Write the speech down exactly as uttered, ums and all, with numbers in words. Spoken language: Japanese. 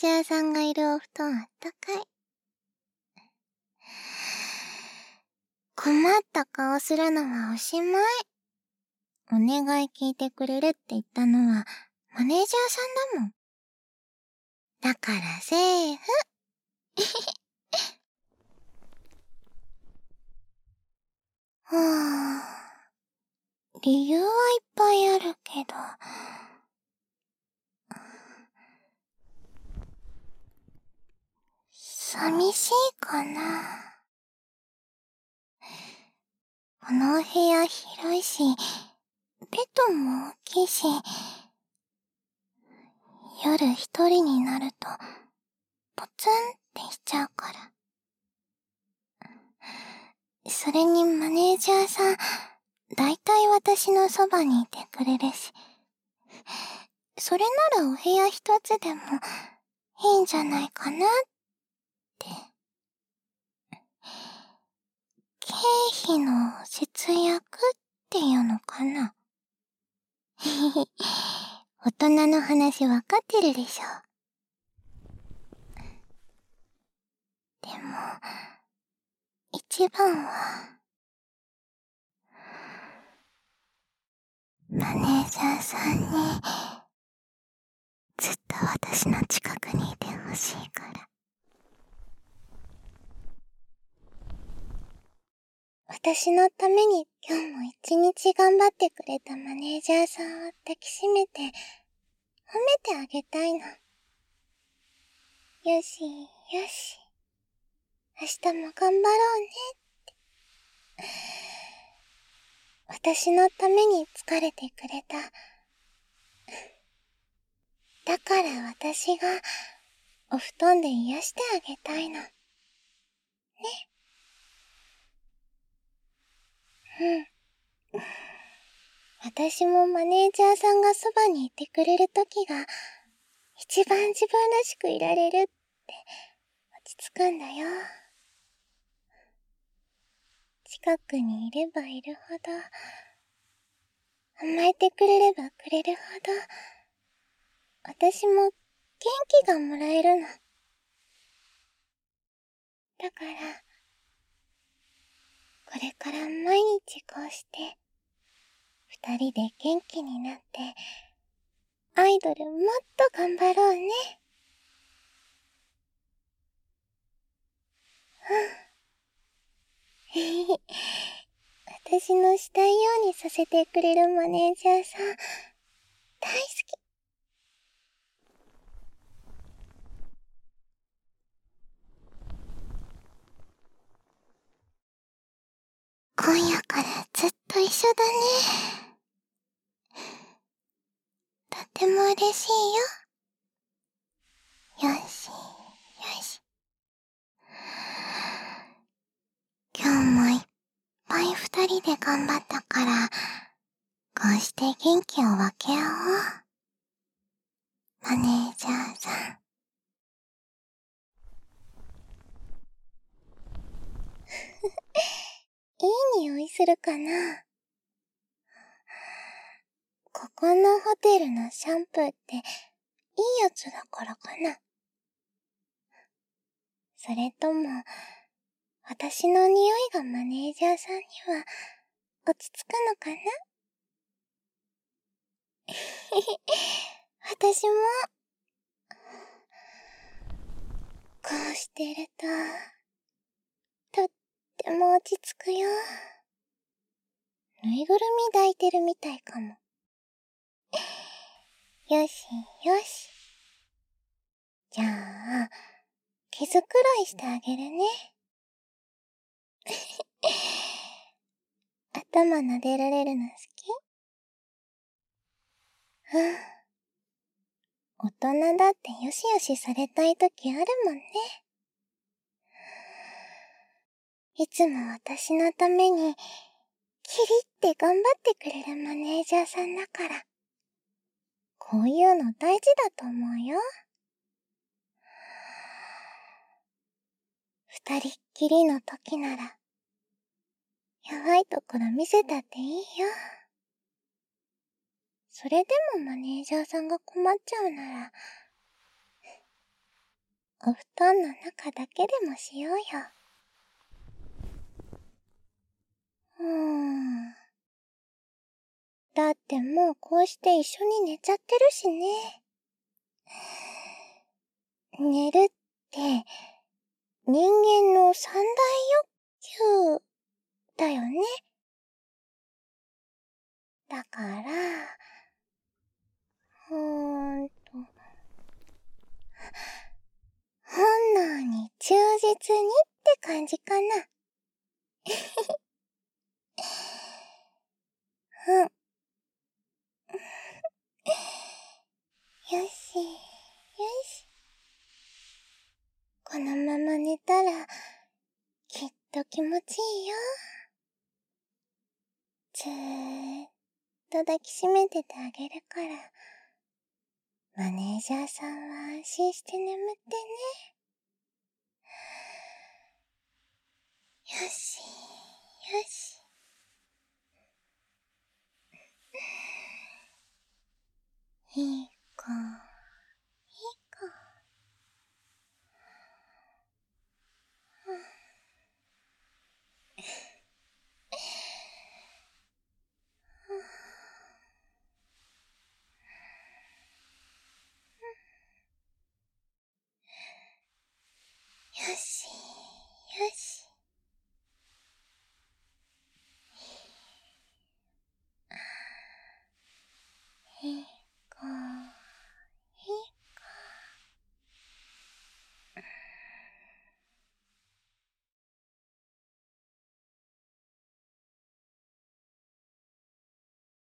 ジャーさんがいるお布団あったかい。困った顔するのはおしまい。お願い聞いてくれるって言ったのはマネージャーさんだもん。だからセーフ。はぁ、理由はいっぱいあるけど。寂しいかな。このお部屋広いし、ベッドも大きいし、夜一人になると、ポツンってしちゃうから。それにマネージャーさん、だいたい私のそばにいてくれるし。それならお部屋一つでもいいんじゃないかなって。経費の節約っていうのかな。大人の話わかってるでしょ。でも、一番は、マネージャーさんに、ずっと私の近くにいてほしいから。私のために今日も一日頑張ってくれたマネージャーさんを抱きしめて、褒めてあげたいの。よし、よし。明日も頑張ろうねって。私のために疲れてくれた。だから私がお布団で癒してあげたいの。ね。うん。私もマネージャーさんがそばにいてくれるときが一番自分らしくいられるって落ち着くんだよ。近くにいればいるほど、甘えてくれればくれるほど、私も元気がもらえるの。だから、これから毎日こうして、二人で元気になって、アイドルもっと頑張ろうね。うん。へへ。私のしたいようにさせてくれるマネージャーさん、大好き。今夜からずっと一緒だね。とても嬉しいよ。よし、よし。今日もいっぱい二人で頑張ったから、こうして元気を分け合おう。マネージャーさん。いい匂いするかな。ここのホテルのシャンプーっていいやつだからかな。それとも、私の匂いがマネージャーさんには落ち着くのかな。私も、こうしてると、とっても落ち着くよ。ぬいぐるみ抱いてるみたいかも。よしよし。じゃあ、毛づくろいしてあげるね。頭撫でられるの好き？うん。大人だってよしよしされたいときあるもんね。いつも私のために、キリって頑張ってくれるマネージャーさんだから。こういうの大事だと思うよ。二人っきりの時なら、弱いところ見せたっていいよ。それでもマネージャーさんが困っちゃうなら、 お布団の中だけでもしようよ。うーん。だってもうこうして一緒に寝ちゃってるしね。寝るって、人間の三大欲求だよね。だから、うーんと、本能に忠実にって感じかな。うん。よし、よし。このまま寝たら、きっと気持ちいいよ。ずーっと抱きしめててあげるから、マネージャーさんは安心して眠ってね。よし、よし。